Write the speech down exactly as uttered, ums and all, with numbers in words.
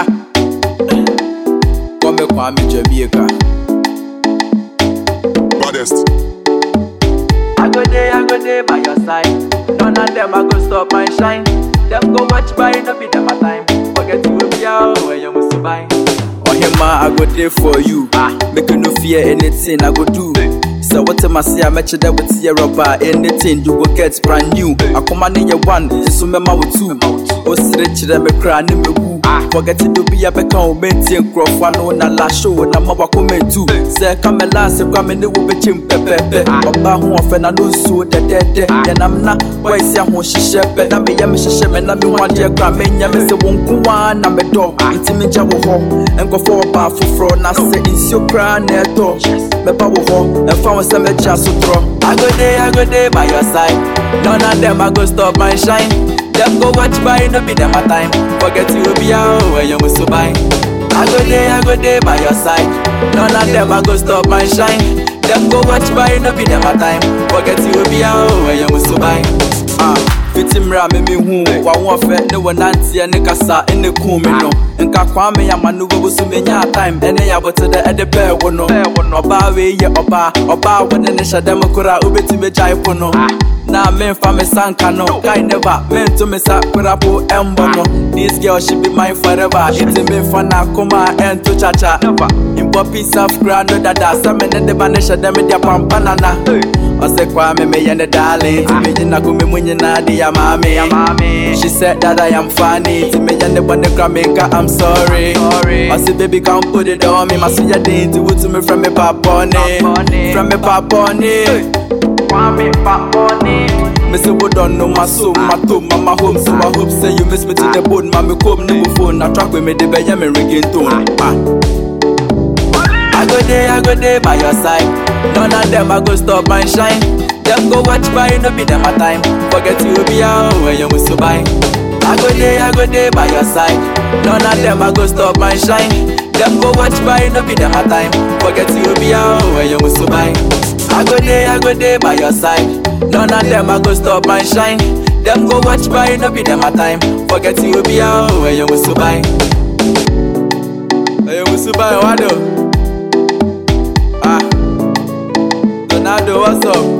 Come Kwame Jamaica. Baddest. I go there, I go there by your side. None of them I go stop my shine. Them go watch by, no be them a time. Forget you will be out when you must buy. Oh hima, I go there for you. Make you no fear anything I go do. So what am I say? I met you there with your rubber. Anything you go get brand new. I come on in your one, so me ma with two. Oh stretch them me cry ni me woo. Forget to be a become maintain crop one on a last show and I'm a comment too. Say come last, come in the woo be chim pepe. Oba who offend I know so the dead. And I'm not why say I want shepe. Na me yam shepe na me want your gram. Me yam say won kuwa na me dog. It's me jawo ho. And go for a bar for fro. Na say it's your crown neto. Me pa wo ho. And found some me just so throw. I go there, I go there by your side. None of them I go stop my shine. Them go watch by, no be them a time. Forget you will be out when you must buy. I go there, I go there by your side. None of them I go stop my shine. Them go watch by, no be them a time. Forget you will be out when you must buy. Ah. Fitimra me me hu wa won fe ne won nantie ne kasa ene ku me no nka kwa me ya manu wo so me nya time ene ya bote de ede pe wo no oba we ye oba oba wo ne ne shadam kura obeti me jai po no na me fa me sanka no kai never me to me sa kura po embo no this girl she be mine forever it's me for na kuma en to cha cha impo piece of ground that that some ne de ba ne shadam dia pampana na ose kwa me me ye ne darling me jina ku me munye na di ya mami, ya mami. She said that I am funny. To me and the one the Grammatica, I'm sorry. I said baby can't put it on me. My see your thing to to me from me papone, from me papone, from me papone. Me say we don't know my soul, my toe, my home. So I hope say you miss me to the bone. Mommy come no phone. I track with me the bay me ringing tone. I go there, I go there by your side. None of them I go stop my shine. Them go watch by, no be them a time. Forget you will be out when you must buy. I go there, I go there by your side. None of them I go stop my shine. Them go watch by, no be them a time. Forget you will be out when you must buy. I go there, I go there by your side. None of them I go stop my shine. Them go watch by, no be them a time. Forget you will be out when you must buy. When you must buy what do? Ah, Donado, what's up?